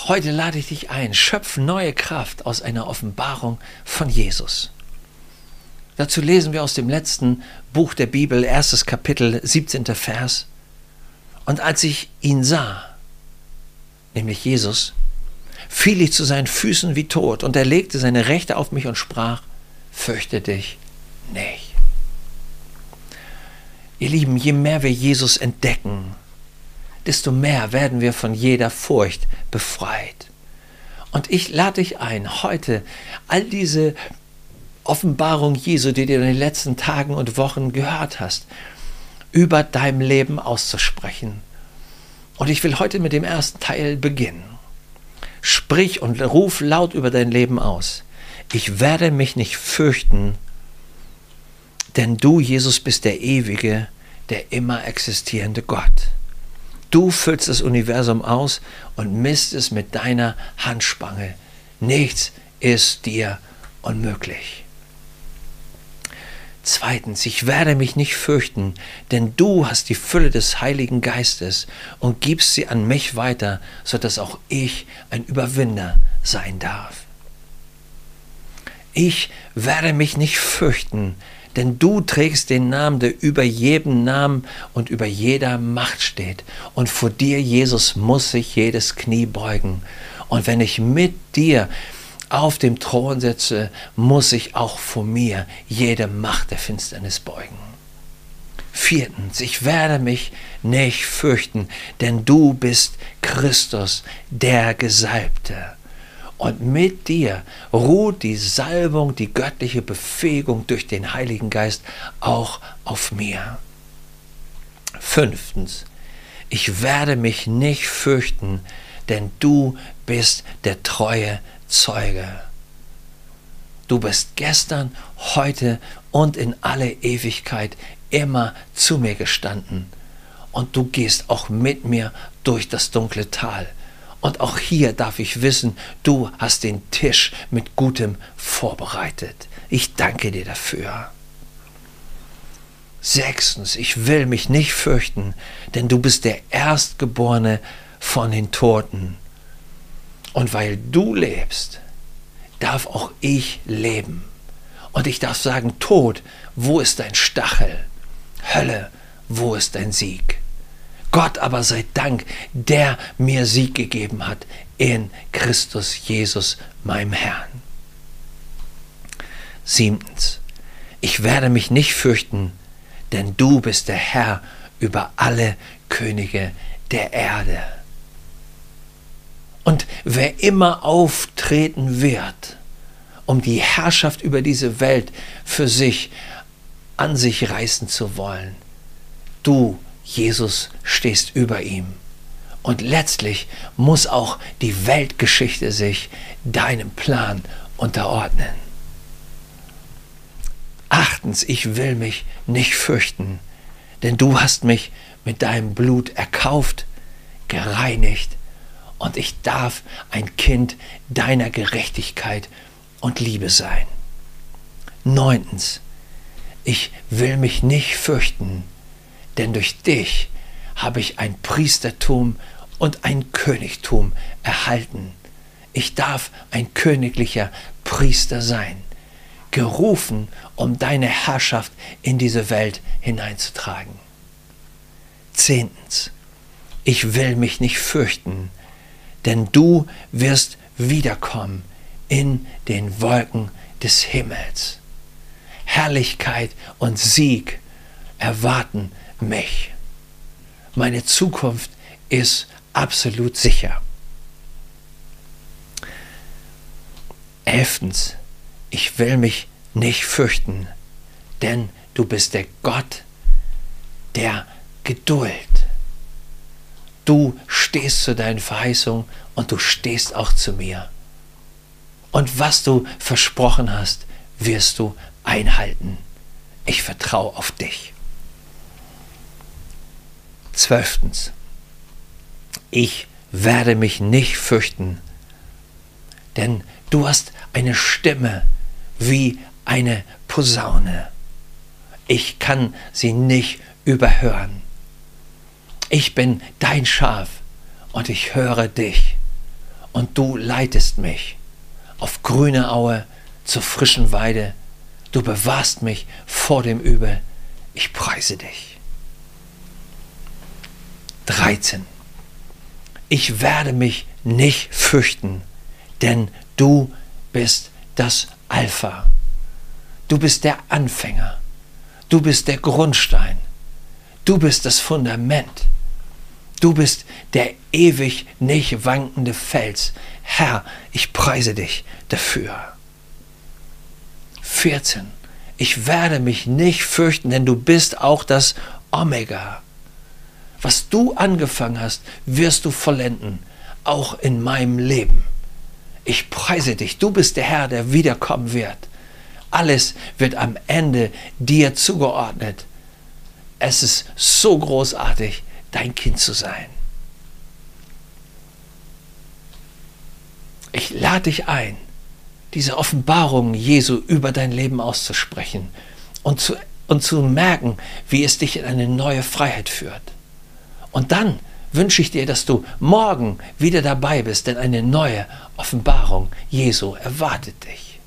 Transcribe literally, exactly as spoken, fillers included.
Heute lade ich dich ein, schöpf neue Kraft aus einer Offenbarung von Jesus. Dazu lesen wir aus dem letzten Buch der Bibel, erstes Kapitel, siebzehnter Vers. Und als ich ihn sah, nämlich Jesus, fiel ich zu seinen Füßen wie tot, und er legte seine Rechte auf mich und sprach: Fürchte dich nicht. Ihr Lieben, je mehr wir Jesus entdecken, desto mehr werden wir von jeder Furcht befreit. Und ich lade dich ein, heute all diese Offenbarung Jesu, die du in den letzten Tagen und Wochen gehört hast, über deinem Leben auszusprechen. Und ich will heute mit dem ersten Teil beginnen. Sprich und ruf laut über dein Leben aus: Ich werde mich nicht fürchten, denn du, Jesus, bist der ewige, der immer existierende Gott. Du füllst das Universum aus und misst es mit deiner Handspange. Nichts ist dir unmöglich. Zweitens, ich werde mich nicht fürchten, denn du hast die Fülle des Heiligen Geistes und gibst sie an mich weiter, sodass auch ich ein Überwinder sein darf. Ich werde mich nicht fürchten, denn du trägst den Namen, der über jedem Namen und über jeder Macht steht. Und vor dir, Jesus, muss sich jedes Knie beugen. Und wenn ich mit dir auf dem Thron sitze, muss ich auch vor mir jede Macht der Finsternis beugen. Viertens, ich werde mich nicht fürchten, denn du bist Christus, der Gesalbte. Und mit dir ruht die Salbung, die göttliche Befähigung durch den Heiligen Geist auch auf mir. Fünftens, ich werde mich nicht fürchten, denn du bist der treue Zeuge. Du bist gestern, heute und in alle Ewigkeit immer zu mir gestanden. Und du gehst auch mit mir durch das dunkle Tal. Und auch hier darf ich wissen, du hast den Tisch mit Gutem vorbereitet. Ich danke dir dafür. Sechstens, ich will mich nicht fürchten, denn du bist der Erstgeborene von den Toten. Und weil du lebst, darf auch ich leben. Und ich darf sagen: Tod, wo ist dein Stachel? Hölle, wo ist dein Sieg? Gott aber sei Dank, der mir Sieg gegeben hat in Christus Jesus, meinem Herrn. Siebtens, ich werde mich nicht fürchten, denn du bist der Herr über alle Könige der Erde. Und wer immer auftreten wird, um die Herrschaft über diese Welt für sich an sich reißen zu wollen, du, Jesus, stehst über ihm. Und letztlich muss auch die Weltgeschichte sich deinem Plan unterordnen. Achtens, ich will mich nicht fürchten, denn du hast mich mit deinem Blut erkauft, gereinigt, und ich darf ein Kind deiner Gerechtigkeit und Liebe sein. Neuntens, ich will mich nicht fürchten, denn durch dich habe ich ein Priestertum und ein Königtum erhalten. Ich darf ein königlicher Priester sein, gerufen, um deine Herrschaft in diese Welt hineinzutragen. Zehntens, ich will mich nicht fürchten, denn du wirst wiederkommen in den Wolken des Himmels. Herrlichkeit und Sieg erwarten mich. Meine Zukunft ist absolut sicher. Elftens, ich will mich nicht fürchten, denn du bist der Gott der Geduld. Du stehst zu deinen Verheißungen und du stehst auch zu mir. Und was du versprochen hast, wirst du einhalten. Ich vertraue auf dich. Zwölftens, ich werde mich nicht fürchten, denn du hast eine Stimme wie eine Posaune. Ich kann sie nicht überhören. Ich bin dein Schaf und ich höre dich. und du leitest mich auf grüne Aue zur frischen Weide. Du bewahrst mich vor dem Übel. Ich preise dich. dreizehn. Ich werde mich nicht fürchten, denn du bist das Alpha. Du bist der Anfänger. Du bist der Grundstein. Du bist das Fundament. Du bist der ewig nicht wankende Fels. Herr, ich preise dich dafür. vierzehn. Ich werde mich nicht fürchten, denn du bist auch das Omega. Was du angefangen hast, wirst du vollenden, auch in meinem Leben. Ich preise dich, du bist der Herr, der wiederkommen wird. Alles wird am Ende dir zugeordnet. Es ist so großartig, dein Kind zu sein. Ich lade dich ein, diese Offenbarung Jesu über dein Leben auszusprechen und zu, und zu merken, wie es dich in eine neue Freiheit führt. Und dann wünsche ich dir, dass du morgen wieder dabei bist, denn eine neue Offenbarung Jesu erwartet dich.